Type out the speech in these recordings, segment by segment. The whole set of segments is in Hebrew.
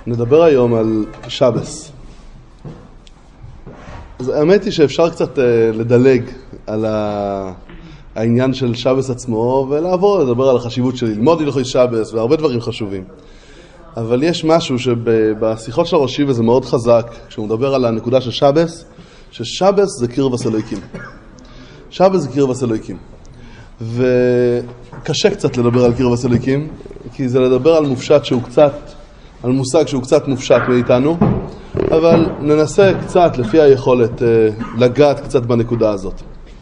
נדבר היום על שבס. אז האמת היא שאפשר קצת לדלג על העניין של שבס עצמו ולעבור לדבר על החשיבות של ללמוד הלכות שבס והרבה דברים חשובים. אבל יש משהו שבשיחות של ראשי וזה מאוד חזק כשהוא מדבר על הנקודה של שבס, ששבס זה קרבס אלוהיקים. שבס זה קרבס אלוהיקים. וקשה קצת לדבר על קרבס אלוהיקים, כי זה לדבר על מופשט שהוא קצת, על מושג שהוא קצת מופשט מאיתנו, אבל ננסה קצת לפי היכולת לגעת קצת בנקודה הזאת.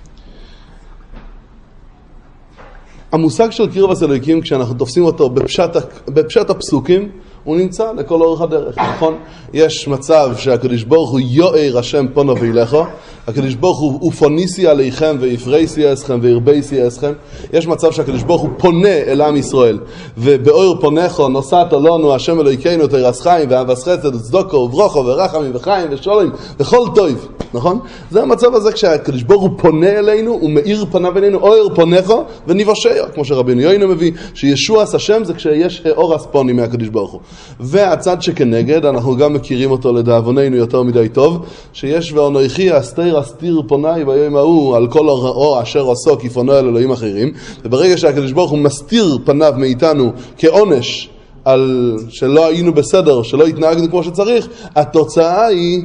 המושג של קרבס אלוהיקים, כשאנחנו תופסים אותו בפשט הפסוקים, הוא נמצא לכל אורך הדרך, נכון? יש מצב שהקדוש ברוך הוא יואר השם פונו וילכו, הקדוש ברוך הוא פוניסי עליכם ויפרייסי אסכם וירבייסי אסכם. יש מצב שהקדוש ברוך הוא פונה אל עם ישראל, ובאור פונךו נוסעת לנו השם אלוהיכנו תירס חיים ואהבס חסד וצדוקו וברוכו ורחמים וחיים ושולים וכל טוב, נכון? זה המצב הזה כשהקדוש ברוך הוא פונה אלינו, הוא מאיר פניו אלינו, אור פונךו ונבשע, כמו שרבינו יוינו מביא, שישועס השם זה כשיש אור הספוני מהקדוש ברוך הוא. והצד שכנגד, אנחנו גם מכירים אותו לדאבוננו יותר מדי טוב, שיש ואנוכי אסתיר פוני ביום ההוא על כל הרעו אשר עשו כפונו אל אלוהים אחרים, וברגע שהקדוש ברוך הוא מסתיר פניו מאיתנו כעונש על שלא היינו בסדר, שלא התנהגנו כמו שצריך, התוצאה היא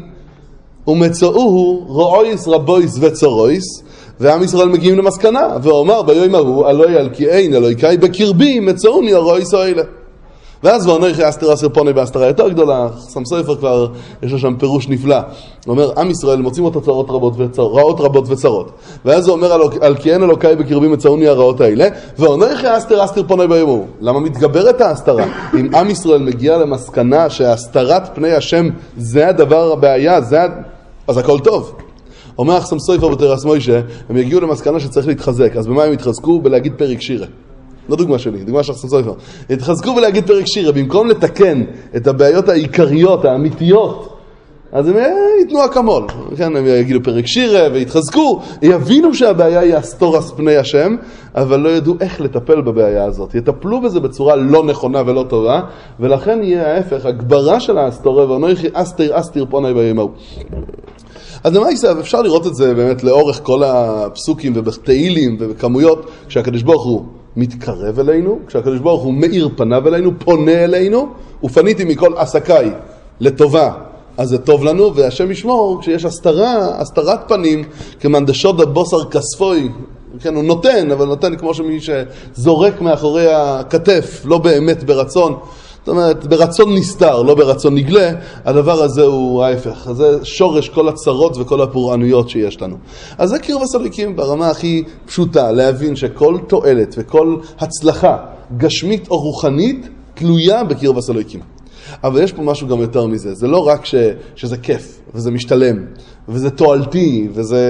ומצאוהו רועויס רבויס וצרויס, ועם ישראל מגיעים למסקנה ואומר ביום ההוא אלוהי על כי אין אלוהיקאי בקרבי מצאוני הרועויס האלה. ואז ואנוכי אסתיר פוני בהסתרה יותר גדולה, חסם סופר כבר יש לו שם פירוש נפלא. הוא אומר, עם ישראל מוצאים אותו צרות רעות רבות וצרות. ואז הוא אומר על כי אין אלוקאי בקרבי מצאוני הרעות האלה, ואנוכי אסתיר פוני ביום ההוא. למה מתגברת ההסתרה? אם עם ישראל מגיע למסקנה שהסתרת פני השם זה הדבר הבעיה, אז הכל טוב. אומר חסם סופר בתרס מוישה, הם יגיעו למסקנה שצריך להתחזק. אז במה הם יתחזקו? בלהגיד פרק שירה. לא דוגמה שלי, דוגמה של חסם סופר. התחזקו ולהגיד פרק שירה, במקום לתקן את הבעיות העיקריות, האמיתיות, אז הם ייתנו אקמול. כן, הם יגידו פרק שירה והתחזקו, יבינו שהבעיה היא אסתורס פני השם, אבל לא ידעו איך לטפל בבעיה הזאת. יטפלו בזה בצורה לא נכונה ולא טובה, ולכן יהיה ההפך, הגברה של האסתורה, ואנוכי אסתיר פוני ביום ההוא. אז למה ייסב? אפשר לראות את זה באמת לאורך כל הפסוקים ובתהילים ובכמויות, כשהקדוש ברוך הוא מתקרב אלינו, כשהקדוש ברוך הוא מאיר פניו אלינו, פונה אלינו, ופניתי מכל עסקיי לטובה, אז זה טוב לנו, והשם ישמור, כשיש הסתרת פנים, כמנדשות הבוסר כספוי, כן, הוא נותן, אבל נותן כמו שמי שזורק מאחורי הכתף, לא באמת ברצון, זאת אומרת, ברצון נסתר, לא ברצון נגלה, הדבר הזה הוא ההפך. זה שורש כל הצרות וכל הפורענויות שיש לנו. אז זה קרבס אלוהיקים ברמה הכי פשוטה, להבין שכל תועלת וכל הצלחה גשמית או רוחנית תלויה בקרבס אלוהיקים. אבל יש פה משהו גם יותר מזה. זה לא רק שזה כיף וזה משתלם וזה תועלתי וזה...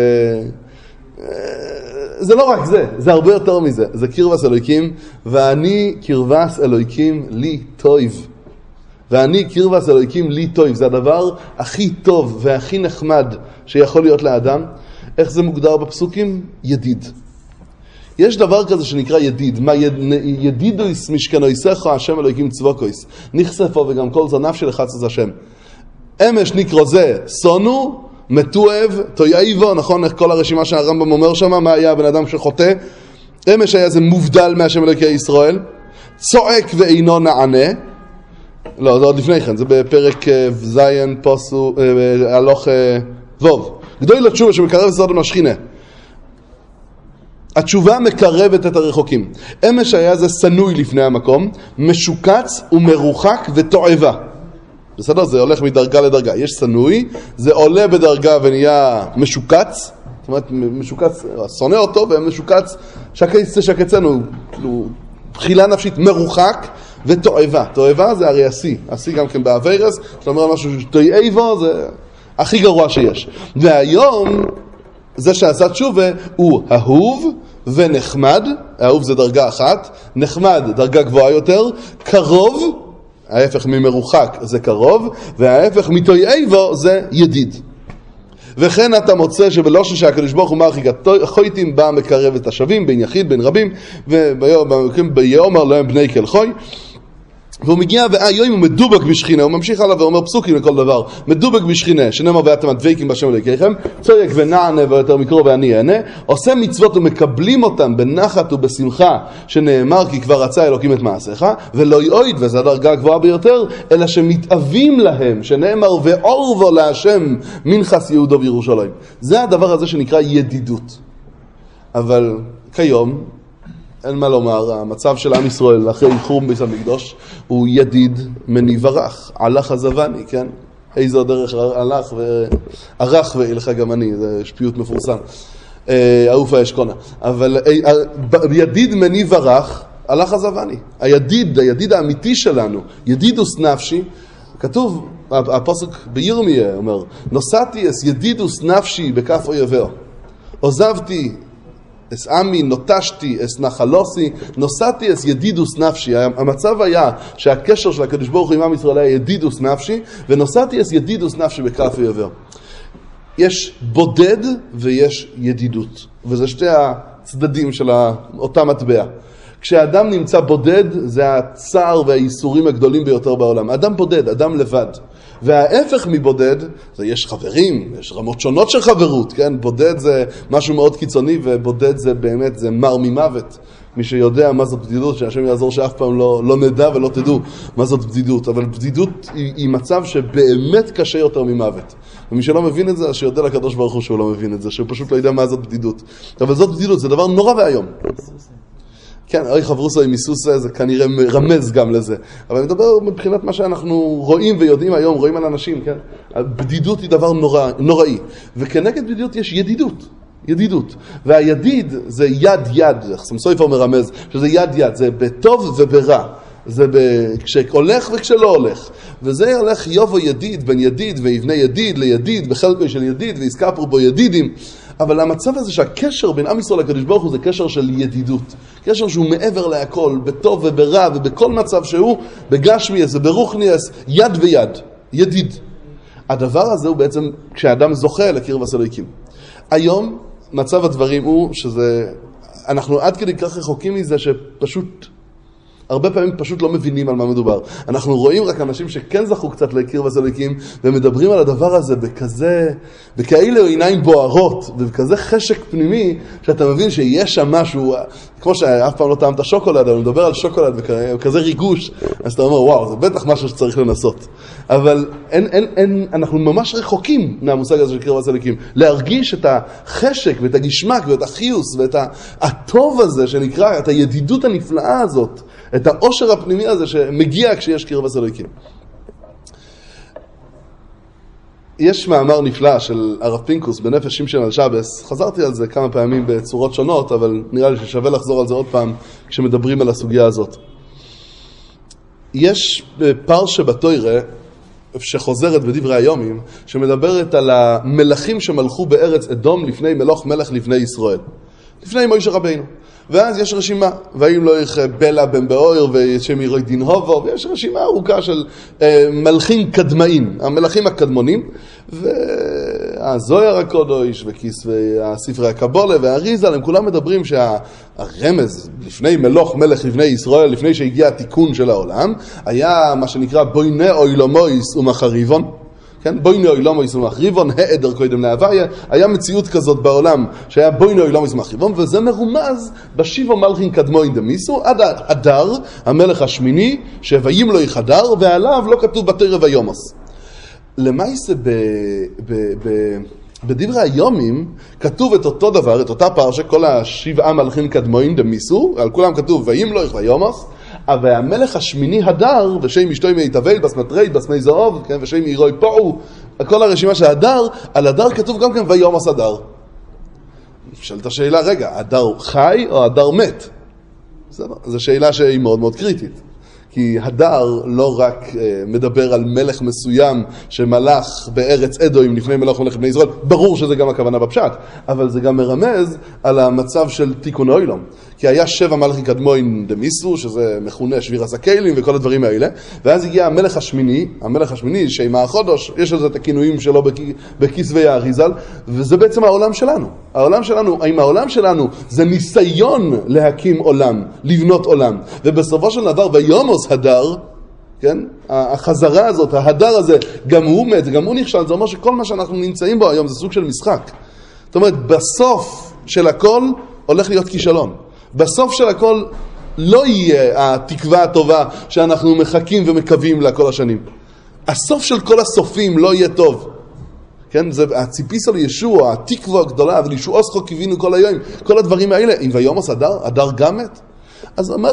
זה לא רק זה, זה הרבה יותר מזה. זה קרבס אלוהיקים, ואני קרבס אלוהיקים לי טוב. ואני קרבס אלוהיקים לי טוב. זה הדבר הכי טוב והכי נחמד שיכול להיות לאדם. איך זה מוגדר בפסוקים? ידיד. יש דבר כזה שנקרא ידיד. מה ידידויס משכנויסך השם אלוהיקים צבוקויס. נכספו וגם כל זנב של חצץ השם. אמש נקרא זה סונו, מתועב, תויאיבו, נכון? איך כל הרשימה שהרמב"ם אומר שם, מה היה הבן אדם שחוטא? אמש היה זה מובדל מהשם אלוקי ישראל, צועק ואינו נענה, לא, זה עוד לפני כן, זה בפרק זיין פוסו, הלוך ווב, גדול לתשובה שמקרב סרדם השכינה. התשובה מקרבת את הרחוקים. אמש היה זה סנוי לפני המקום, משוקץ ומרוחק ותועבה. בסדר? זה הולך מדרגה לדרגה. יש סנוי, זה עולה בדרגה ונהיה משוקץ, זאת אומרת, משוקץ, שונא אותו ומשוקץ שקצנו, בחילה נפשית, מרוחק ותועבה. תועבה זה הרי השיא גם כן בעבירס, זאת אומרת משהו שתועבו זה הכי גרוע שיש. והיום, זה שעשה תשובה הוא אהוב ונחמד, אהוב זה דרגה אחת, נחמד דרגה גבוהה יותר, קרוב, ההפך ממרוחק זה קרוב, וההפך מתויאיבו זה ידיד. וכן אתה מוצא שבלושן שהקדוש ברוך הוא מרחיק חויטים בא מקרב את השווים בין יחיד בין רבים, וביומר להם בני כל חוי, והוא מגיע והיום הוא מדובק בשכינה, הוא ממשיך הלאה ואומר פסוקים לכל דבר, מדובק בשכינה, שנאמר ואתם הדבקים בשם אלוהיכם, צועק ונענה ויותר מקרוא ואני אענה, עושה מצוות ומקבלים אותם בנחת ובשמחה, שנאמר כי כבר רצה אלוקים את מעשיך, ולא יועיד, וזו הדרגה הגבוהה ביותר, אלא שמתאבים להם, שנאמר ואור בו להשם מנחס יהודו וירושלים. זה הדבר הזה שנקרא ידידות. אבל כיום, אין מה לומר, המצב של עם ישראל אחרי חורבן בית המקדש הוא ידיד מניב ערך, הלך הזבני, כן? איזו דרך הלך וערך ואילך גם אני, זה שפיוט מפורסם, אהופה אשכונה. אבל ידיד מניב ערך, הלך הזבני. הידיד האמיתי שלנו, ידידוס נפשי, כתוב, הפסוק בירמיה אומר, נוסעתי אס ידידוס נפשי בכף אויביה, עוזבתי אס עמי, נוטשתי אס נחלוסי, נוסעתי אס ידידוס נפשי. המצב היה שהקשר של הקדוש ברוך הוא עם עם ישראל היה ידידוס נפשי, ונוסעתי אס ידידוס נפשי בכף אויביה. יש בודד ויש ידידות, וזה שתי הצדדים של אותה מטבע. כשאדם נמצא בודד, זה הצער והאיסורים הגדולים ביותר בעולם. אדם בודד, אדם לבד. וההפך מבודד, זה יש חברים, יש רמות שונות של חברות, כן? בודד זה משהו מאוד קיצוני, ובודד זה באמת, זה מר ממוות. מי שיודע מה זאת בדידות, שהשם יעזור שאף פעם לא נדע ולא תדעו מה זאת בדידות. אבל בדידות היא מצב שבאמת קשה יותר ממוות. ומי שלא מבין את זה, שיודע לקדוש ברוך הוא שהוא לא מבין את זה, שהוא פשוט לא יודע מה זאת בדידות. אבל זאת בדידות, זה דבר נורא והיום. כן, אוי חברוסו עם מיסוסה, זה כנראה רמז גם לזה. אבל אני מדבר מבחינת מה שאנחנו רואים ויודעים היום, רואים על אנשים, כן? הבדידות היא דבר נוראי. וכנגד בדידות יש ידידות. והידיד זה יד. סמסויפר מרמז שזה יד. זה בטוב וברע. זה כשהולך וכשלא הולך. וזה הולך יובו ידיד, בין ידיד ויבנה ידיד לידיד, בחלקו של ידיד, ויזכפרו בו ידידים. אבל המצב הזה שהקשר בין עם ישראל לקדוש ברוך הוא זה קשר של ידידות. קשר שהוא מעבר להכל, בטוב וברע ובכל מצב שהוא, בגשמיאס וברוחניאס, יד ויד, ידיד. הדבר הזה הוא בעצם כשאדם זוכה לקרבת אלוהים. היום מצב הדברים הוא שזה, אנחנו עד כדי כך רחוקים מזה שפשוט, הרבה פעמים פשוט לא מבינים על מה מדובר. אנחנו רואים רק אנשים שכן זכו קצת לקרבת אלוהים, ומדברים על הדבר הזה בכאלה עיניים בוערות, ובכזה חשק פנימי, שאתה מבין שיש שם משהו, כמו שאף פעם לא טעמת שוקולד, אבל מדבר על שוקולד וכזה ריגוש, אז אתה אומר, וואו, זה בטח משהו שצריך לנסות. אבל אנחנו ממש רחוקים מהמושג הזה של קרבת אלוהים. להרגיש את החשק ואת הגשמק ואת החיוס ואת הטוב הזה שנקרא, את הידידות הנפלאה הזאת, את העושר הפנימי הזה שמגיע כשיש קרבת אלוהים. יש מאמר נפלא של הרב פינקוס בנפש שמשון על שבס, חזרתי על זה כמה פעמים בצורות שונות, אבל נראה לי ששווה לחזור על זה עוד פעם כשמדברים על הסוגיה הזאת. יש פרשה בתורה שחוזרת בדברי היומים, שמדברת על המלכים שמלכו בארץ אדום לפני מלך לפני ישראל, לפני מוישה רבינו. ואז יש רשימה, והאם לא איך בלה בן באויר ושם ירוי דין הובו, ויש רשימה ארוכה של מלכים קדמאים, המלכים הקדמונים, והזויר הקודש והספרי הקבולה והאריזל, הם כולם מדברים שהרמז לפני מלך לפני ישראל, לפני שהגיע התיקון של העולם, היה מה שנקרא בויני אוילומויס ומחריבון, כן? בויני אוילומויס ומחריבון, העדר קודם להוויה, היה מציאות כזאת בעולם שהיה בויני אוילומויס ומחריבון, וזה מרומז בשיבו מלכים קדמוין דמיסו, עד אדר, המלך השמיני, שבעים לו יחדר, ועליו לא כתוב בתורה ויומוס. למעשה בדברי היומים כתוב את אותו דבר, את אותה פרשה, כל השבעה מלכים קדמוין דמיסו, על כולם כתוב ועים לו ויומוס, אבל המלך השמיני הדר, ושם אשתוי מיטבל, בסמטרי, בסמי זהוב, כן, ושם ירוי פועו, כל הרשימה של הדר, על הדר כתוב גם כן ויומוס הדר. שאלת השאלה, רגע, הדר חי או הדר מת? זו שאלה שהיא מאוד מאוד קריטית. כי הדר לא רק מדבר על מלך מסוים שמלך בארץ אדוים לפני מלך בני ישראל, ברור שזה גם הכוונה בפשט, אבל זה גם מרמז על המצב של תיקון אוילום. כי היה 7 מלכים קדמוין דמיסו, שזה מכונה שביר הסקיילים וכל הדברים האלה, ואז הגיע המלך השמיני שימה החודש, יש על זה את הכינויים שלו בכסבי האריזל, וזה בעצם העולם שלנו. האם העולם שלנו זה ניסיון להקים עולם, לבנות עולם, ובסופו של דבר ויומוס הדר, כן? החזרה הזאת, ההדר הזה, גם הוא מת, גם הוא נכשל, זה אומר שכל מה שאנחנו נמצאים בו היום זה סוג של משחק. זאת אומרת, בסוף של הכל הולך להיות כישלון. בסוף של הכל לא יהיה התקווה הטובה שאנחנו מחכים ומקווים לה כל השנים. הסוף של כל הסופים לא יהיה טוב. כן? זה הציפיס על ישוע, התקווה הגדולה, אבל ישוע עשכו קיווינו כל היום. כל הדברים האלה, אם ויומוס הדר, הדר גם מת. אז אומר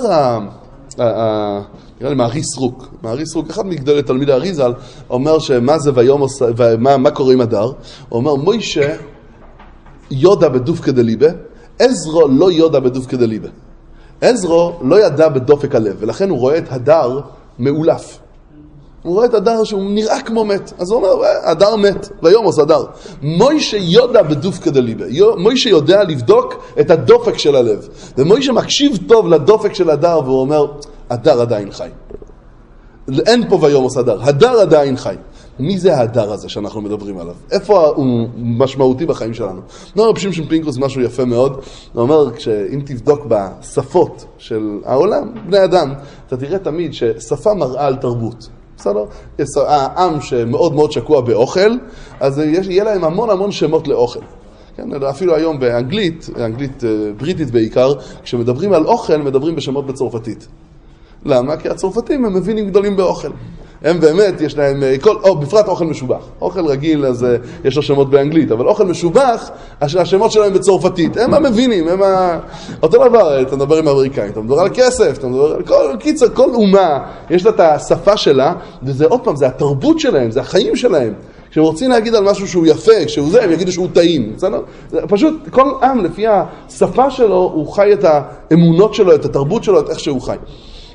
נראה לי מעריס רוק, אחד מגדולי תלמיד האריז"ל, אומר שמה זה ויומוס, מה קורה עם הדר? הוא אומר, מוישה יודע בדופקא דליבא, עזרא לא יודע בדופקא דליבא. עזרא לא ידע בדופק הלב, ולכן הוא רואה את הדר מאולף. הוא רואה את הדר שהוא נראה כמו מת. אז הוא אומר, הדר מת, ויומוס הדר. מוישה יודע בדופקא דליבא. מוישה יודע לבדוק את הדופק של הלב. ומוישה מקשיב טוב לדופק של הדר, והוא אומר, הדר עדיין חי. אין פה ויומוס הדר. הדר עדיין חי. מי זה ההדר הזה שאנחנו מדברים עליו? איפה הוא משמעותי בחיים שלנו? רב שמשון פינקוס משהו יפה מאוד. הוא אומר, אם תבדוק בשפות של העולם, בני אדם, אתה תראה תמיד ששפה מראה על תרבות. בסדר? העם שמאוד מאוד שקוע באוכל, אז יהיה להם המון שמות לאוכל. כן? אפילו היום באנגלית, אנגלית בריטית בעיקר, כשמדברים על אוכל, מדברים בשמות בצרפתית. למה? כי הצרפתים הם מבינים גדולים באוכל. הם באמת, יש להם, בפרט אוכל משובח. אוכל רגיל, אז יש לו שמות באנגלית, אבל אוכל משובח, השמות שלהם בצרפתית. הם המבינים, אותו דבר, אתה מדבר עם האמריקאים, אתה מדבר על כסף, אתה מדבר על קיצר, כל אומה, יש לה את השפה שלה, וזה עוד פעם, זה התרבות שלהם, זה החיים שלהם. כשהם רוצים להגיד על משהו שהוא יפה, כשהוא זה, הם יגידו שהוא טעים. פשוט כל עם, לפי השפה שלו, הוא חי את האמונות שלו, את התרבות שלו, את איך שהוא חי.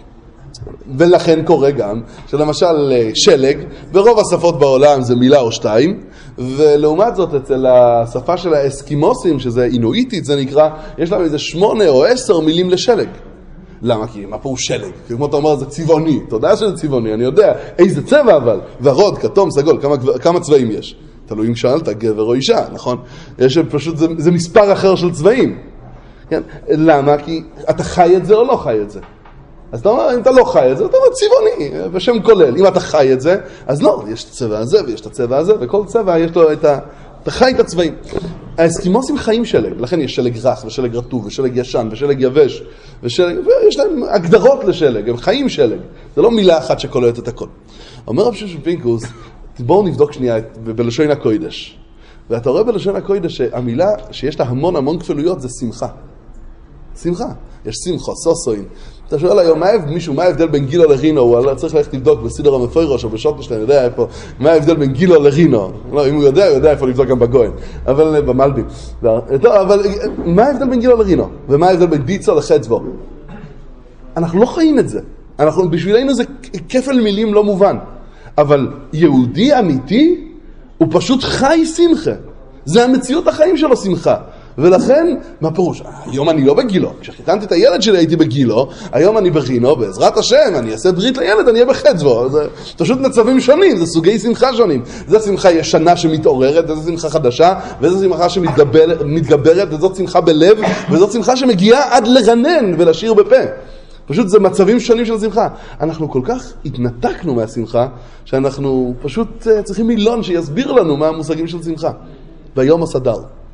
ולכן קורה גם שלמשל שלג, ברוב השפות בעולם זה מילה או שתיים, ולעומת זאת אצל השפה של האסקימוסים, שזה אינואיטית זה נקרא, יש להם איזה 8 או 10 מילים לשלג. למה? כי מה פה הוא שלג? כי כמו אתה אומר זה צבעוני, אתה יודע שזה צבעוני, אני יודע איזה צבע אבל, ורוד, כתום, סגול, כמה צבעים יש? תלוי אם שאלת, גבר או אישה, נכון? יש פשוט, זה מספר אחר של צבעים. כן? למה? כי אתה חי את זה או לא חי את זה. אז אתה אומר, אם אתה לא חי את זה, אתה אומר צבעוני, בשם כולל. אם אתה חי את זה, אז לא, יש את הצבע הזה ויש את הצבע הזה, וכל צבע יש לו אתה חי את הצבעים. האסקימוסים חיים שלג, לכן יש שלג רך ושלג רטוב ושלג ישן ושלג יבש, ויש להם הגדרות לשלג, הם חיים שלג. זה לא מילה אחת שכוללת את הכל. אומר רב שמשון פינקוס, בואו נבדוק שנייה בלשון הקודש. ואתה רואה בלשון הקודש שהמילה שיש לה המון כפילויות זה שמחה. שמחה. יש שמחה, סוסוין. אתה שואל היום, מה ההבדל בין גילו לרינו? הוא צריך ללכת לבדוק בסידר המפוירוש או בשוטנשטיין, יודע איפה, מה ההבדל בין גילו לרינו? לא, אם הוא יודע איפה לבדוק גם בגוין, אבל במלבים. אבל מה ההבדל בין גילו לרינו? ומה ההבדל בין דיצו לחצבו? אנחנו לא חיים את זה. בשבילנו זה כפל מילים לא מובן. אבל יהודי אמיתי, הוא פשוט חי שמחה. זה המציאות החיים שלו שמחה. ולכן, מה פירוש? היום אני לא בגילו. כשחיתנתי את הילד שלי הייתי בגילו, היום אני ברינו, בעזרת השם, אני אעשה ברית לילד, אני אהיה בחצבו. זה פשוט מצבים שונים, זה סוגי שמחה שונים. זה שמחה ישנה שמתעוררת, וזו שמחה חדשה, וזו שמחה שמתגברת, וזאת שמחה בלב, וזאת שמחה שמגיעה עד לרנן ולשיר בפה. פשוט זה מצבים שונים של שמחה. אנחנו כל כך התנתקנו מהשמחה, שאנחנו פשוט צריכים מילון שיסביר לנו מה המושגים של שמחה. ויומוס הדר.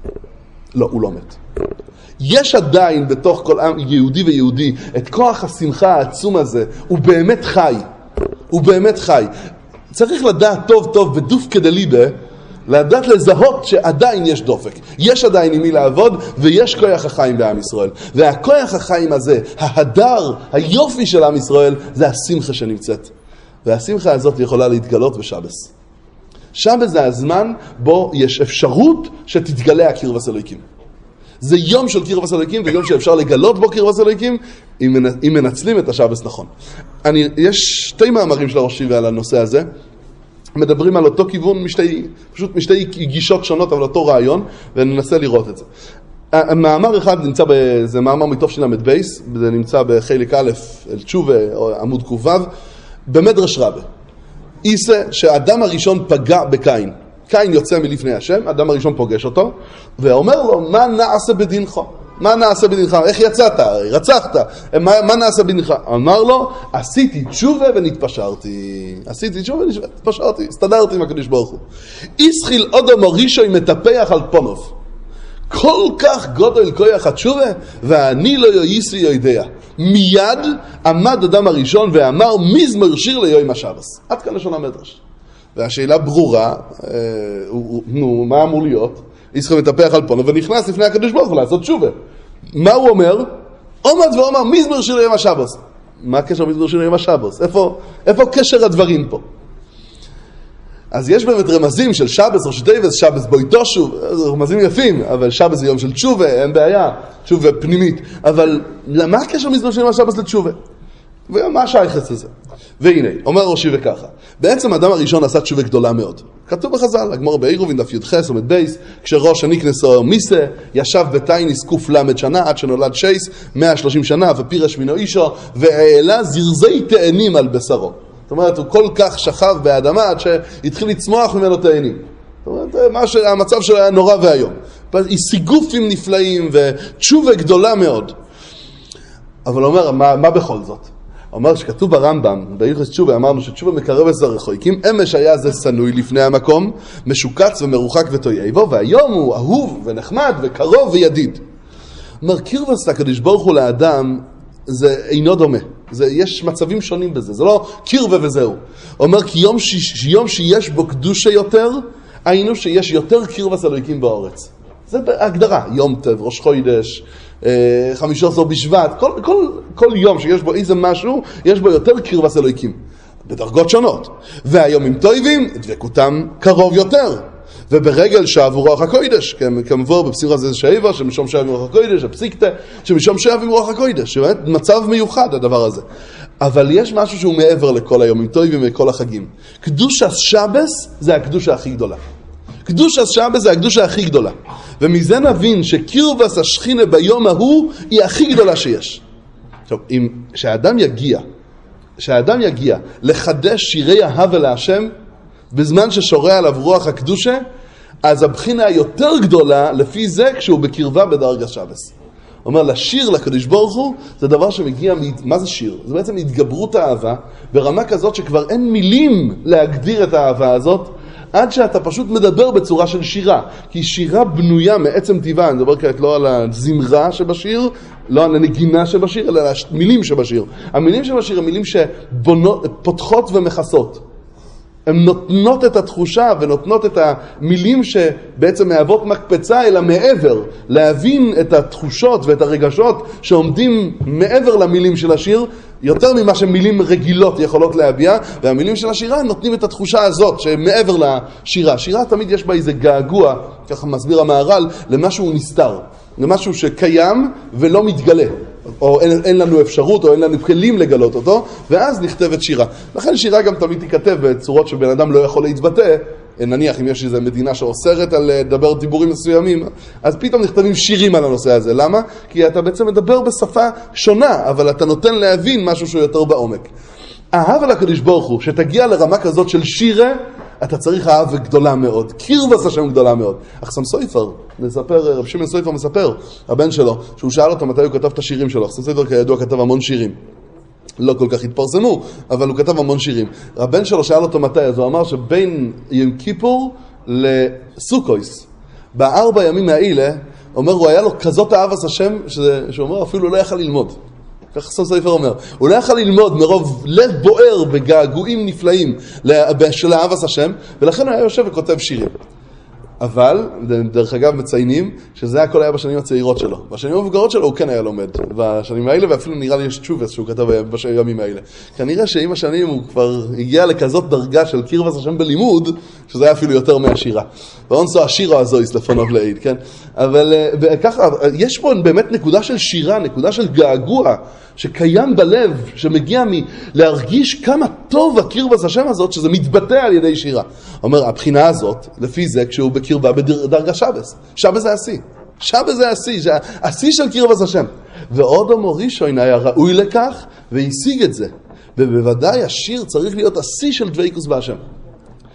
לא, הוא לא מת. יש עדיין בתוך כל עם יהודי ויהודי את כוח השמחה העצום הזה. הוא באמת חי. הוא באמת חי. צריך לדעת טוב בדופקא דליבא, לדעת לזהות שעדיין יש דופק. יש עדיין עם מי לעבוד, ויש כוח החיים בעם ישראל. והכוח החיים הזה, ההדר, היופי של עם ישראל, זה השמחה שנמצאת. והשמחה הזאת יכולה להתגלות בשבס. שבס זה הזמן בו יש אפשרות שתתגלה הקרבת אלוהים. זה יום של קרבת אלוהים, ויום שאפשר לגלות בו קרבת אלוהים, אם מנצלים את השבס נכון. יש 2 מאמרים של הראש שיבה על הנושא הזה, מדברים על אותו כיוון, פשוט משתי גישות שונות, אבל אותו רעיון, וננסה לראות את זה. המאמר אחד נמצא, זה מאמר מתוף שלמד בייס, זה נמצא בחלק א' אל תשובה, עמוד ק"ו, במדרש רבה. איסה שהאדם הראשון פגע בקין. קין יוצא מלפני השם, האדם הראשון פוגש אותו, ואומר לו, מה נעשה בדינך? מה נעשה בדינך? איך יצאת? רצחת. מה נעשה בדינך? אמר לו, עשיתי תשובה ונתפשרתי. עשיתי תשובה ונתפשרתי. הסתדרתי עם הקדוש ברוך הוא. איסחיל אודם הראשון מטפח על פונוב. כל כך גודל כוח התשובה, ואני לא יויסי יודע. מיד עמד אדם הראשון ואמר, מזמר שיר ליום השבס. עד כאן לשון המדרש. והשאלה ברורה, מה אמור להיות? איסחיל מטפח על פונוב, ונכנס לפני הקדוש ברוך הוא לעשות תשובה. מה הוא אומר? עומד ואומר, מזמר שיר ליום השבס. מה הקשר מזמר שיר ליום השבס? איפה קשר הדברים פה? אז יש באמת רמזים של שבס, ראש טייבס, שבס בויטושו, רמזים יפים, אבל שבס זה יום של תשובה, אין בעיה, תשובה פנימית. אבל למה הקשר מזמר של שבס לתשובה? ומה השייכת לזה? והנה, אומר ראשי וככה, בעצם האדם הראשון עשה תשובה גדולה מאוד. כתוב בחז"ל, הגמרא בעירובין דף י"ח עומד בייס, כשראש הניקנס או מיסה, ישב בתייניס קוף למד שנה, עד שנולד שייס, 130 שנה, ופירש מינו אישו, והעלה זרזי תאנים על בשרו. זאת אומרת, הוא כל כך שכב באדמה עד שהתחיל לצמוח ממנו תאנים. זאת אומרת, המצב שלו היה נורא והיום. סיגופים נפלאים ותשובה גדולה מאוד. אבל הוא אומר, מה בכל זאת? הוא אומר שכתוב ברמב"ם, בהלכות תשובה, אמרנו שתשובה מקרב את הרחוקים, אמש היה זה סנוי לפני המקום, משוקץ ומרוחק ותויבו, והיום הוא אהוב ונחמד וקרוב וידיד. אומר, קרבת הקדוש ברוך הוא לאדם, זה אינו דומה. יש מצבים שונים בזה, זה לא קרבה וזהו. אומר כי יום שיש בו קדושה יותר, היינו שיש יותר קרבת אלוהיקים בארץ. זה בהגדרה, יום טוב, ראש חודש, 15 בשבט, כל יום שיש בו איזה משהו, יש בו יותר קרבת אלוהיקים, בדרגות שונות. והיומים טובים, דבקותם קרוב יותר. וברגל שעבו רוח הקוידש, כמבור בפסירה זה שאיבה, שמשום שעב עם רוח הקוידש, הפסיקתה, שמשום שעב עם רוח הקוידש, שבאמת מצב מיוחד הדבר הזה. אבל יש משהו שהוא מעבר לכל היומים טובים וכל החגים. קדוש השבס זה הקדושה הכי גדולה. קדוש השבס זה הקדושה הכי גדולה. ומזה נבין שקרבס השכינה ביום ההוא היא הכי גדולה שיש. עכשיו, שהאדם יגיע לחדש שירי אהבה להשם, בזמן ששורה עליו רוח הקדושה, אז הבחינה היותר גדולה לפי זה כשהוא בקרבה בדרגת שבס. הוא אומר, לשיר לקדוש ברוך הוא זה דבר שמגיע, מה זה שיר? זה בעצם התגברות האהבה, ברמה כזאת שכבר אין מילים להגדיר את האהבה הזאת, עד שאתה פשוט מדבר בצורה של שירה. כי שירה בנויה מעצם טבעה, אני מדבר כעת לא על הזמרה שבשיר, לא על הנגינה שבשיר, אלא על המילים שבשיר. המילים שבשיר הם מילים שפותחות ומכסות. הן נותנות את התחושה ונותנות את המילים שבעצם מהוות מקפצה אלא מעבר, להבין את התחושות ואת הרגשות שעומדים מעבר למילים של השיר, יותר ממה שמילים רגילות יכולות להביע, והמילים של השירה נותנים את התחושה הזאת שמעבר לשירה. שירה תמיד יש בה איזה געגוע, ככה מסביר המהר"ל, למשהו נסתר, למשהו שקיים ולא מתגלה. או אין לנו אפשרות, או אין לנו כלים לגלות אותו, ואז נכתבת שירה. לכן שירה גם תמיד תיכתב בצורות שבן אדם לא יכול להתבטא, נניח אם יש איזו מדינה שאוסרת על לדבר דיבורים מסוימים, אז פתאום נכתבים שירים על הנושא הזה. למה? כי אתה בעצם מדבר בשפה שונה, אבל אתה נותן להבין משהו שהוא יותר בעומק. אהבה לקדוש ברוך הוא, שתגיע לרמה כזאת של שירה, אתה צריך אהבה גדולה מאוד, קרבת השם גדולה מאוד. אחסם סופר, רב שמעון סופר מספר, הבן שלו, שהוא שאל אותו מתי הוא כתב את השירים שלו. אחסם סופר כידוע כתב המון שירים. לא כל כך התפרסמו, אבל הוא כתב המון שירים. הבן שלו שאל אותו מתי, אז הוא אמר שבין יום כיפור לסוכויס, ב4 ימים האלה, אומר, הוא היה לו כזאת אהבת השם, שהוא אומר, אפילו לא יכל ללמוד. כך אחסם סופר אומר, הוא לא יכל ללמוד מרוב לב בוער בגעגועים נפלאים של אהבת השם, ולכן הוא היה יושב וכותב שירים. אבל, דרך אגב מציינים, שזה הכל היה בשנים הצעירות שלו. בשנים המבוגרות שלו הוא כן היה לומד. בשנים האלה, ואפילו נראה לי יש תשובס שהוא כתב בימים האלה. כנראה שעם השנים הוא כבר הגיע לכזאת דרגה של קרבת השם בלימוד, שזה היה אפילו יותר מהשירה. ואונסו השירה הזו יסלפונוב לעיד, כן? אבל ככה, יש פה באמת נקודה של שירה, נקודה של געגוע, שקיים בלב, שמגיע להרגיש כמה טוב הקרבת השם הזאת, שזה מתבטא על ידי שירה. אומר, הבחינה הזאת, לפי זה, כשהוא בקרבה בדרגה שבס. שבס זה השיא. שבס זה השיא, זה השיא של קרבת השם. ועוד ראשון היה ראוי לכך, והשיג את זה. ובוודאי השיר צריך להיות השיא של דבקות בהשם.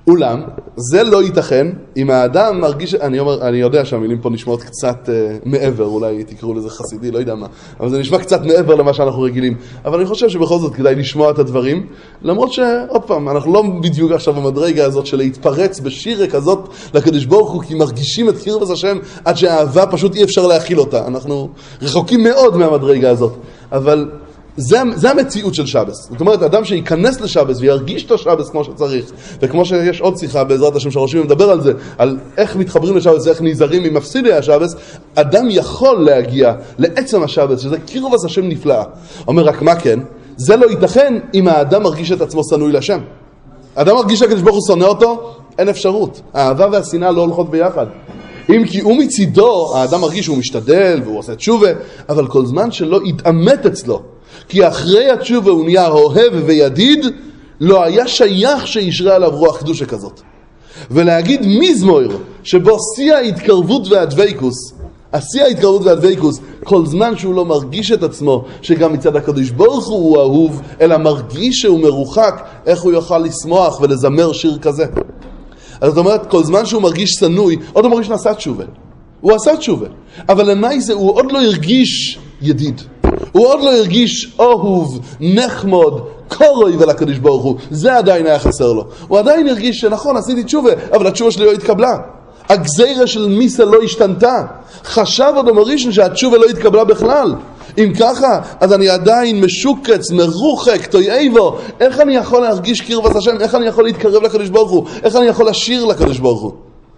אולם, זה לא ייתכן אם האדם מרגיש, אני יודע שהמילים פה נשמעות קצת מעבר, אולי תקראו לזה חסידי, לא יודע מה, אבל זה נשמע קצת מעבר למה שאנחנו רגילים. אבל אני חושב שבכל זאת כדאי לשמוע את הדברים, למרות שעוד פעם, אנחנו לא בדיוק עכשיו במדרגה הזאת של להתפרץ בשיר כזאת לקדוש ברוך הוא, כי מרגישים את קרבת השם עד שהאהבה פשוט אי אפשר להכיל אותה. אנחנו רחוקים מאוד מהמדרגה הזאת, אבל זה המציאות של שבס. זאת אומרת, אדם שיכנס לשבס וירגיש את השבס כמו שצריך, וכמו שיש עוד שיחה בעזרת השם שהראשים מדבר על זה, על איך מתחברים לשבס, איך נזהרים ממפסידי השבס, אדם יכול להגיע לעצם השבס, שזה קרבת השם נפלאה. אומר רק מה כן? זה לא ייתכן אם האדם מרגיש את עצמו שנוי לשם. האדם מרגיש שהקדוש ברוך הוא שונא אותו, אין אפשרות. האהבה והשנאה לא הולכות ביחד. אם כי הוא מצידו, האדם מרגיש שהוא משתדל והוא עושה תשובה, אבל כל זמן שלא יתאמת אצלו, כי אחרי התשובה הוא נהיה אוהב וידיד, לא היה שייך שישרה עליו רוח קדושה כזאת. ולהגיד מזמור שבו שיא ההתקרבות והדוויקוס, השיא ההתקרבות והדוויקוס, כל זמן שהוא לא מרגיש את עצמו שגם מצד הקדוש ברוך הוא אהוב, אלא מרגיש שהוא מרוחק, איך הוא יוכל לשמוח ולזמר שיר כזה? אז זאת אומרת, כל זמן שהוא מרגיש סנוי, עוד הוא מרגיש נעשה תשובה. הוא עשה תשובה. אבל למי זה, הוא עוד לא הרגיש ידיד. הוא עוד לא הרגיש אהוב, נחמוד, קורוי ולקדוש ברוך הוא. זה עדיין היה חסר לו. הוא עדיין הרגיש שנכון, עשיתי תשובה, אבל התשובה שלי לא התקבלה. הגזירה של מיסה לא השתנתה. חשב אדם הראשון שהתשובה לא התקבלה בכלל. אם ככה, אז אני עדיין משוקץ, מרוחק, תויאיבו. איך אני יכול להרגיש קרבת השם? איך אני יכול להתקרב לקדוש ברוך הוא? איך אני יכול לשיר לקדוש ברוך הוא?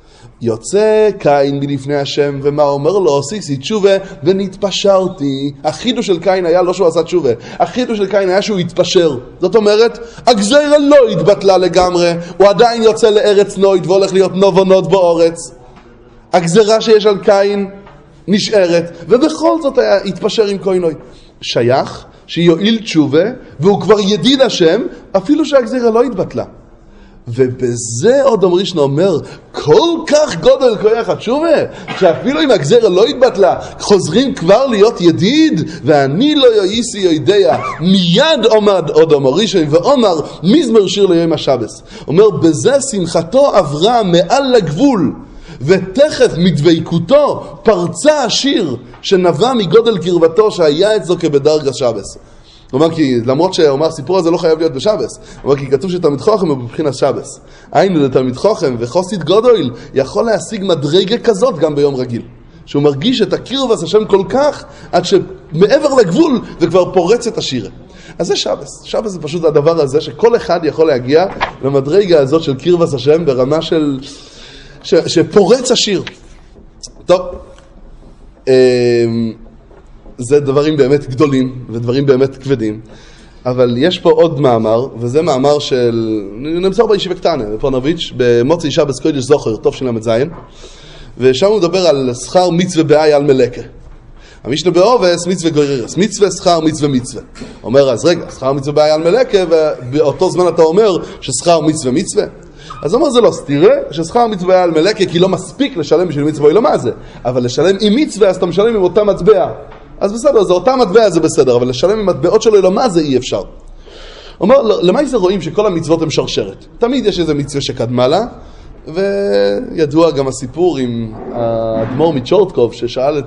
יוצא קין מלפני השם, ומה אומר לו? עשיתי תשובה ונתפשרתי. החידוש של קין היה לא שהוא עשה תשובה, החידוש של קין היה שהוא התפשר. זאת אומרת, הגזירה לא התבטלה לגמרי, הוא עדיין יוצא לארץ נויד והולך להיות נובונות באורץ. הגזירה שיש על קין נשארת, ובכל זאת היה התפשר עם קוינוי. שייך שיועיל תשובה, והוא כבר ידיד השם, אפילו שהגזירה לא התבטלה. ובזה עוד אמרישנה אומר, כל כך גודל כוח התשובה, שאפילו אם הגזירה לא התבטלה, חוזרים כבר להיות ידיד, ואני לא יאיסי יודע. מיד עומד עוד אמרישנה ואומר, מזמר שיר ליום השבס. אומר, בזה שמחתו עברה מעל לגבול, ותכף מדוויקותו פרצה השיר שנבע מגודל קרבתו שהיה אצלו כבדרגה שבס. הוא אומר כי למרות שאומר הסיפור הזה לא חייב להיות בשבס, הוא אומר כי כתוב שתלמיד חוכם הוא בבחינת שבס. היינו לתלמיד חוכם וחוסית גודל יכול להשיג מדרגה כזאת גם ביום רגיל, שהוא מרגיש את הקרבת השם כל כך עד שמעבר לגבול וכבר פורץ את השיר. אז זה שבס. שבס זה פשוט הדבר הזה שכל אחד יכול להגיע למדרגה הזאת של קרבת השם ברמה של שפורץ השיר. טוב, זה דברים באמת גדולים ודברים באמת כבדים, אבל יש פה עוד מאמר, וזה מאמר של נמצא בישיבה קטנה בפונוביץ' במוצאי שבס קודש זוכר טוב של המזיין, ושם הוא מדבר על שכר מצווה באי על מלכה. המשנה באובס מצווה גויררס, מצווה שכר מצווה מצווה. אומר אז רגע, שכר מצווה באי על מלכה, ובאותו זמן אתה אומר ששכר מצווה מצווה. אז אומר זה לא סתירה, ששכר מצווה היה על מלכה, כי לא מספיק לשלם בשביל מצווה, לא מה זה, אבל לשלם עם מצווה, אז אתה משלם עם אותה מטבע. אז בסדר, זה אותה מטבע, זה בסדר, אבל לשלם עם מטבעות שלו, לא מה זה אי אפשר. אומר, למה זה רואים שכל המצוות הן שרשרת? תמיד יש איזה מצווה שקדמה לה, וידוע גם הסיפור עם האדמו"ר מצ'ורטקוב, ששאל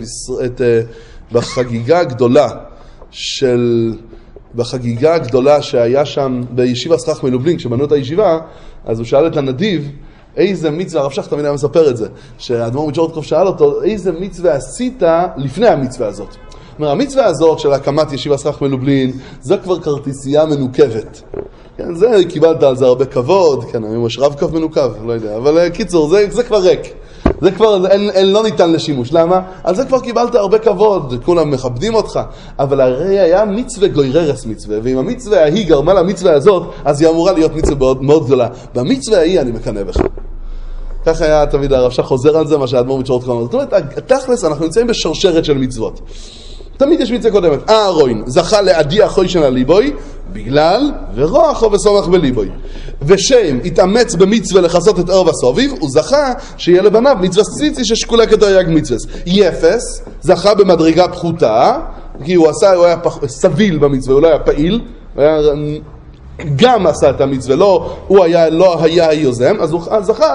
בחגיגה הגדולה שהיה שם בישיבה סכך מלובלין, כשבנו את הישיבה, אז הוא שאל את הנדיב, איזה מצווה, הרב שך תמיד היה מספר את זה, שהאדמו"ר מצ'ורטקוב שאל אותו, איזה מצווה עשית לפני המצווה הזאת? אומר, המצווה הזאת של הקמת ישיבה סכך מלובלין, זו כבר כרטיסייה מנוקבת. כן, זה, קיבלת על זה הרבה כבוד, כן, יש רב קו מנוקב, לא יודע, אבל קיצור, זה כבר ריק. זה כבר לא ניתן לשימוש. למה? על זה כבר קיבלת הרבה כבוד, כולם מכבדים אותך. אבל הרי היה מצווה גויררס מצווה, ואם המצווה ההיא גרמה למצווה הזאת, אז היא אמורה להיות מצווה מאוד גדולה. במצווה ההיא אני מקנא בך. כך היה תמיד הרב שך חוזר על זה, מה שהאדמו"ר מצ'ורטקוב אמר. זאת אומרת, תכלס, אנחנו נמצאים בשרשרת של מצוות. תמיד יש מצווה קודמת. אהרון זכה להדיע חוישן על ליבוי, בגלל ורוחו וסומך בליבוי. ושם התאמץ במצווה לחסות את ערב הסוביב, הוא זכה שיהיה לבניו מצווה ציצי ששקולה כתרי"ג מצווה. יפס זכה במדרגה פחותה, כי הוא היה סביל במצווה, הוא לא היה פעיל, הוא היה גם עשה את המצווה, לא היה היוזם, אז הוא זכה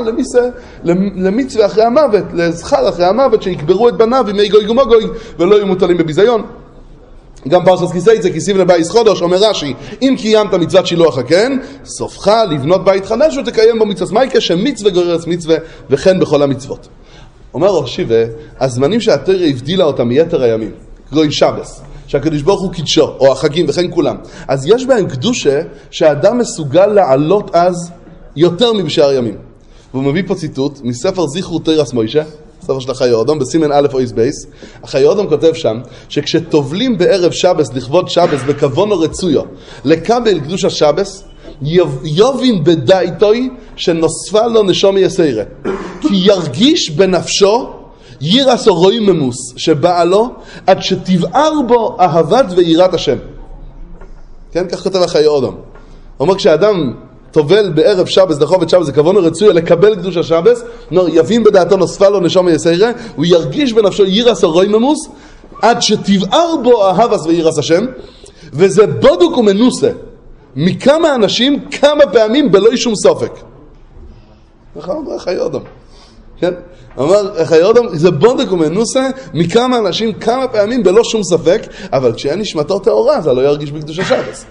למצווה אחרי המוות, לזכר אחרי המוות, שיקברו את בניו עם גוי ומגוי, ולא יהיו מוטלים בביזיון. גם פרשת כיסא כיסיב לבייס חודש, אומר רש"י, אם קיימת מצוות שילוח הקן, סופך לבנות בית חדש ותקיים בו מצוות מייקה, שמצווה גוררת מצווה, וכן בכל המצוות. אומר רש"י, הזמנים שהתורה הבדילה אותם מיתר הימים, גוי שבס, שהקדוש ברוך הוא קידשו, או החגים וכן כולם, אז יש בהם קדושה שהאדם מסוגל לעלות אז יותר מבשאר ימים. והוא מביא פה ציטוט מספר זכרו תורת מוישה, ספר של החיי אדם, בסימן א' אויס בייס. החיי אדם כותב שם שכשטובלים בערב שבס לכבוד שבס בכוונו רצויו לקבל קדוש השבס, יובין בדייטוי שנוספה לו נשום יסיירה, כי ירגיש בנפשו ירס או רואי ממוס שבא לו עד שתבער בו אהבת ויראת השם. כן, כך כותב החיי אדם. הוא אומר, כשאדם טובל בערב שבס לחוב את שבס וכוונו רצוי לקבל קדוש השבס, יבין בדעתו נוספה לו נשום יסיירה, הוא ירגיש בנפשו ירס או רואי ממוס עד שתבער בו אהבת ויראת השם. וזה בודוק ומנוסה מכמה אנשים כמה פעמים בלא שום סופק. נכון, אומר חיי אדם. כן? אמר חיי אדם, זה בודק ומנוסה מכמה אנשים כמה פעמים בלא שום ספק, אבל כשהיה נשמתו טהורה זה לא ירגיש בקדוש השבס.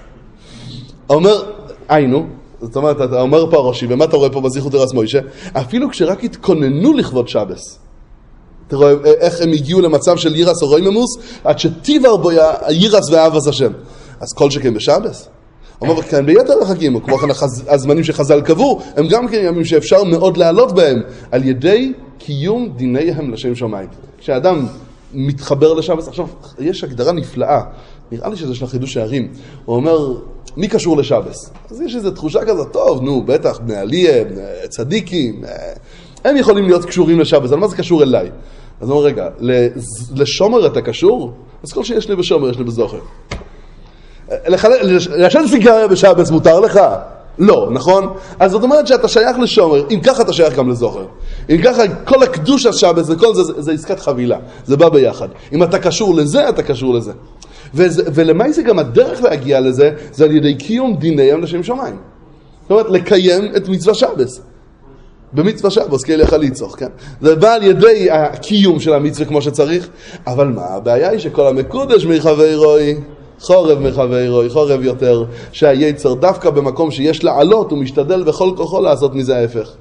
אומר, היינו, זאת אומרת, אתה אומר פה הראשי, ומה אתה רואה פה בזכרו תורת מוישה? אפילו כשרק התכוננו לכבוד שבס, אתה רואה איך הם הגיעו למצב של ירס או רואי ממוס, עד שתיבר בו ירס ואהבת השם. אז כל שכן בשבס. אומר, כאן ביתר החגים, כמו כן הזמנים שחז"ל קבעו, הם גם כן ימים שאפשר מאוד לעלות בהם, על ידי קיום דיניהם לשם שמיים. כשאדם מתחבר לשבס, עכשיו, יש הגדרה נפלאה, נראה לי שזה של חידוש הערים. הוא אומר, מי קשור לשבס? אז יש איזו תחושה כזאת, טוב, נו, בטח, בני עליה, צדיקים, הם יכולים להיות קשורים לשבס, אבל מה זה קשור אליי? אז הוא אומר, רגע, לשומר אתה קשור? אז כל שיש לי בשומר, יש לי בזוכר. לשן סיגריה בשבס מותר לך? לא, נכון? אז זאת אומרת שאתה שייך לשומר, אם ככה אתה שייך גם לזוכר. אם ככה כל הקדוש השבס וכל זה עסקת חבילה, זה בא ביחד. אם אתה קשור לזה, אתה קשור לזה. ולמי זה גם הדרך להגיע לזה, זה על ידי קיום דיניהם לשם שמיים. זאת אומרת, לקיים את מצווה שבס. במצווה שבס, כאלה לך ליצוך, כן? זה בא על ידי הקיום של המצווה כמו שצריך, אבל מה? הבעיה היא שכל המקודש מחווי רוי, חורב מחווי רוי, חורב יותר, שהיצר דווקא במקום שיש לעלות, הוא משתדל בכל כוחו לעשות מזה ההפך.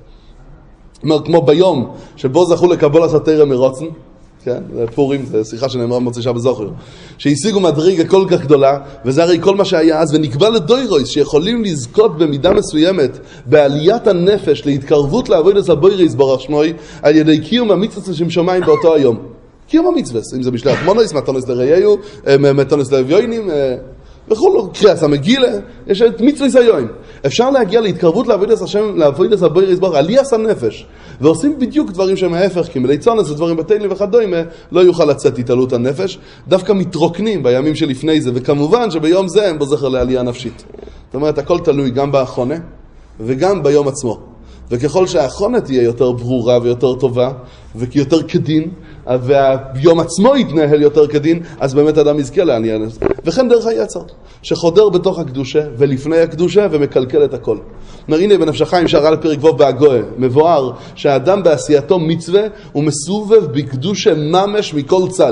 כמו ביום שבו זכו לקבול הסתירה מרוצן, כן? פורים, זה שיחה שנאמרה במוצאי שבת זוכר, שהשיגו מדרגה כל כך גדולה, וזה הרי כל מה שהיה אז, ונקבע לדוירויס שיכולים לזכות במידה מסוימת בעליית הנפש להתקרבות לעבודת הבורא יתברך שמו על ידי קיום המצוות של שמיים באותו היום. קיום המצוות, אם זה בשלח מונויס, מתונס לראיהו, מתונס לאביונים וכולו, קריאס המגילה, יש את מצוות היום. אפשר להגיע להתקרבות לעבודת השם, לעבודת הבורא יתברך, עליית הנפש, ועושים בדיוק דברים שהם ההפך, כי מלי צונס ודברים בתלים וכדומה, לא יוכל לצאת התעלות הנפש, דווקא מתרוקנים בימים שלפני זה, וכמובן שביום זה הם בזכר לעלייה נפשית. זאת אומרת, הכל תלוי גם באחרונה, וגם ביום עצמו. וככל שהאחרונה תהיה יותר ברורה ויותר טובה, ויותר כדין, והיום עצמו יתנהל יותר כדין, אז באמת אדם יזכה לעניין הזה. וכן דרך היצר, שחודר בתוך הקדושה ולפני הקדושה ומקלקל את הכל. הנה בנפש החיים שערה לפרק ו' בהגוה, מבואר שהאדם בעשייתו מצווה הוא מסובב בקדושה ממש מכל צד.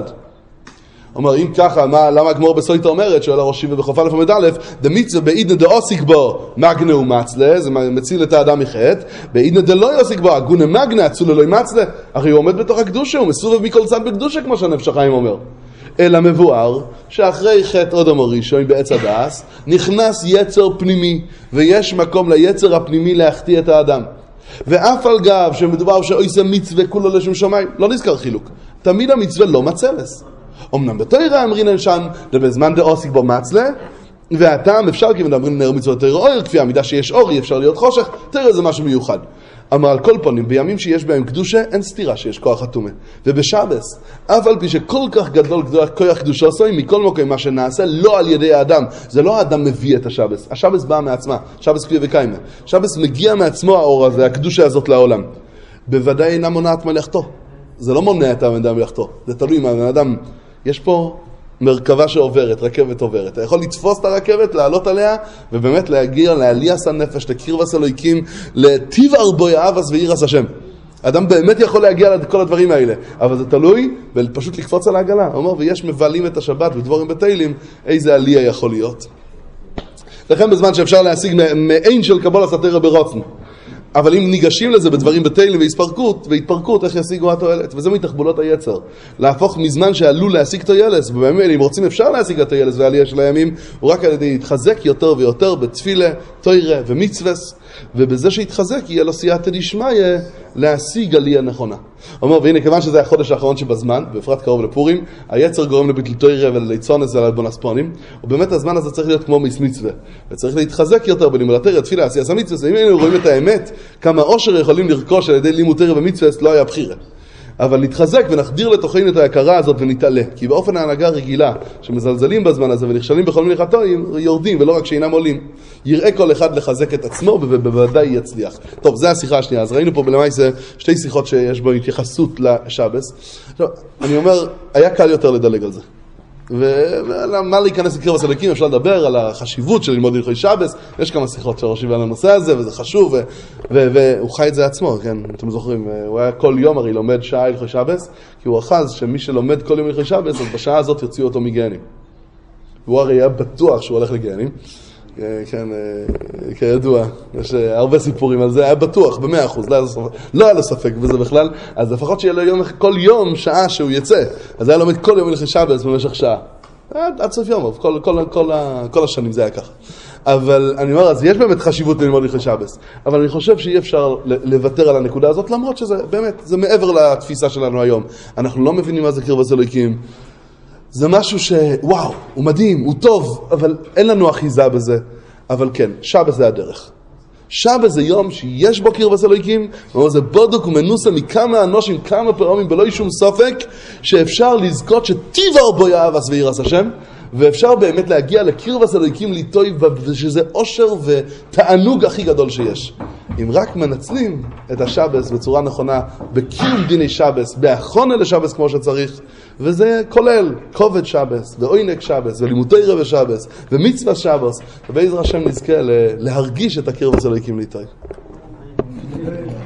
אומר, אם ככה, למה הגמור בסויטה אומרת, שואל הראשי ובחוף א' עמוד א', דמצווה בעידנא דעוסיק בו מגנה ומצלה, זה מציל את האדם מחטא, בעידנא דלא יעסיק בו הגונה מגנה, אצולה לא ימצלה, הרי הוא עומד בתוך הקדושה, הוא מסובב מכל צד בקדושה, כמו שהנפש החיים אומר. אלא מבואר שאחרי חטא אדם הראשון בעץ הדעת, נכנס יצר פנימי, ויש מקום ליצר הפנימי להחטיא את האדם. ואף על גב שמדובר שעושה מצווה כולו לשם שמיים, לא נזכר חילוק. תמיד המצווה לא מצלס. אמנם בתורה אמרינן שם, בזמן דעוסיק בו מצלה, והטעם אפשר כי מדברים נר מצוות תורה אור, כפי העמידה שיש אור, אי אפשר להיות חושך, תורה זה משהו מיוחד. אמר על כל פנים, בימים שיש בהם קדושה, אין סתירה שיש כוח התומה. ובשבס, אף על פי שכל כך גדול כוח קדושה עושים, מכל מקום מה שנעשה, לא על ידי האדם. זה לא האדם מביא את השבס. השבס בא מעצמה, שבס כפי וקיימה. שבס מגיע מעצמו האור הזה, הקדושה הזאת לעולם. בוודאי אינה מונעת מלאכתו. זה לא מונע את האדם מלאכתו. זה תלוי מה האדם... יש פה מרכבה שעוברת, רכבת עוברת. אתה יכול לתפוס את הרכבת, לעלות עליה, ובאמת להגיע לעליית הנפש, לקרבת אלוהיקים, לטיב ארבו יאהבס ויראת השם. אדם באמת יכול להגיע לכל הדברים האלה, אבל זה תלוי ופשוט לקפוץ על העגלה. הוא אומר, ויש מבלים את השבת ודבורים בתהילים, איזה עלייה יכול להיות. לכן בזמן שאפשר להשיג מעין של קבולת התורה ברצון. אבל אם ניגשים לזה בדברים בתהילים והתפרקות, איך ישיגו התועלת? וזה מתחבולות היצר. להפוך מזמן שעלול להשיג תועלת, ובאמת, אם רוצים אפשר להשיג התועלת והעלייה של הימים, הוא רק על ידי להתחזק יותר ויותר בתפילה, תורה ומצווס, ובזה שיתחזק יהיה לו סייעתא דשמיא להשיג עלייה נכונה. הוא אומר, והנה, כיוון שזה החודש האחרון שבזמן, בפרט קרוב לפורים, היצר גורם לביטול תורה ולליצונס ולבונספונים, ובאמת הזמן הזה צריך להיות כמו מצווה, וצריך להתחזק יותר בלימוד תורה, תפילה, עשיית המצווה. אם היינו רואים את האמת, כמה עושר יכולים לרכוש על ידי לימוד תורה ומצווה, לא היה בחירה. אבל נתחזק ונחדיר לתוכנו את ההכרה הזאת ונתעלה. כי באופן ההנהגה הרגילה, שמזלזלים בזמן הזה ונכשלים בכל מיני חטאים, יורדים ולא רק שאינם עולים. יראה כל אחד לחזק את עצמו ובוודאי יצליח. טוב, זה השיחה השנייה. אז ראינו פה בלמעשה שתי שיחות שיש בו התייחסות לשבס. עכשיו, אני אומר, היה קל יותר לדלג על זה. ומה להיכנס לקרבת אלוהיקים, אפשר לדבר על החשיבות של ללמוד הלכות שבס, יש כמה שיחות שחושבים על הנושא הזה, וזה חשוב, והוא חי את זה עצמו, כן, אתם זוכרים, הוא היה כל יום הרי לומד שעה הלכות שבס, כי הוא אחז שמי שלומד כל יום הלכות שבס, אז בשעה הזאת יוציאו אותו מגיהנים. והוא הרי היה בטוח שהוא הולך לגיהנים, כן, כידוע, יש הרבה סיפורים על זה, היה בטוח, ב100%, לא היה לו ספק בזה בכלל, אז לפחות שיהיה לו כל יום שעה שהוא יצא, אז היה לומד כל יום הלכות שבס במשך שעה, עד סוף יום, כל השנים זה היה ככה. אבל אני אומר, אז יש באמת חשיבות ללמוד הלכות שבס, אבל אני חושב שאי אפשר לוותר על הנקודה הזאת, למרות שזה באמת, זה מעבר לתפיסה שלנו היום. אנחנו לא מבינים מה זה קרבת אלוהיקים, זה משהו שוואו, הוא מדהים, הוא טוב, אבל אין לנו אחיזה בזה. אבל כן, שבס זה הדרך. שבס זה יום שיש בו קרבת אלוהיקים, זה בודוק ומנוסה מכמה אנושים, כמה פעמים, בלא שום ספק, שאפשר לזכות שטיבר בו יאהבס ויראת השם, ואפשר באמת להגיע לקרבת אלוהיקים ליטוי, ושזה אושר ותענוג הכי גדול שיש. אם רק מנצלים את השבס בצורה נכונה, בקיום דיני שבס, בהכונה לשבס כמו שצריך, וזה כולל כובד שבס, ועוינק שבס, ולימוד תורה בשבס, ומצווה שבס, ובעזרת השם נזכה להרגיש את הקרבת אלוהיקים ליטוי.